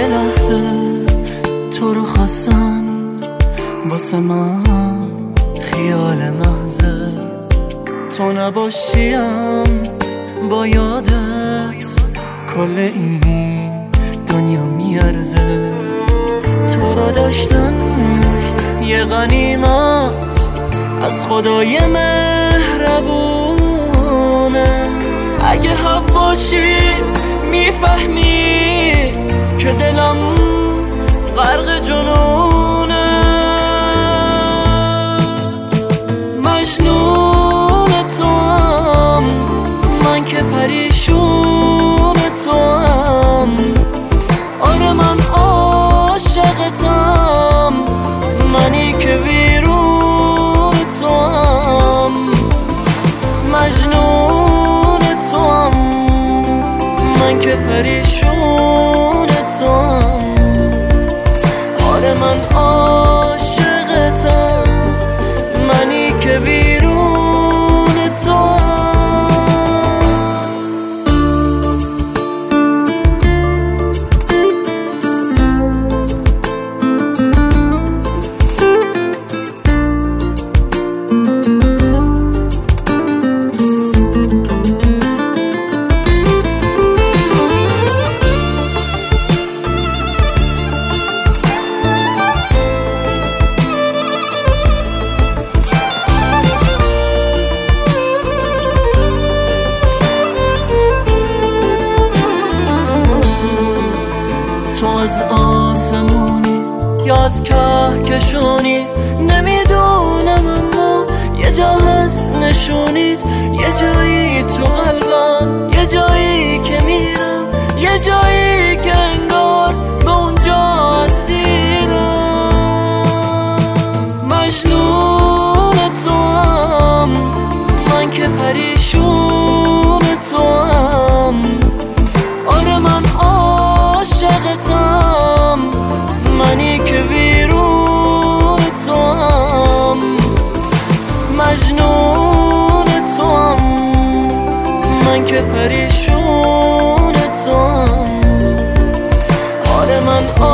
یه لحظه تو رو خواستم، واسه من خیال محضه. تو نباشیم با یادت کل این دنیا میارزه. تو رو داشتن یه غنیمت از خدای مهربونه. اگه حق باشی میفهمی که دلم غرق جنونه. مجنون توام من که پریشون توام. آره من عاشقتم، منی که ویرون توام. مجنون توام من که پریشون توام. آره من عاشقتم، منی که ویرون توام. تو از آسمونی یا از کهکشونی نمیدونم، اما یه جا هست نشونید. یه جایی تو قلبم، یه جایی که میرم، یه جایی که انگار به اونجا اسیرم. مجنون توام من که پریشون توام. آره من عاشقتم، منی که ویرون توام. مجنون توام من که پریشون توام. آره من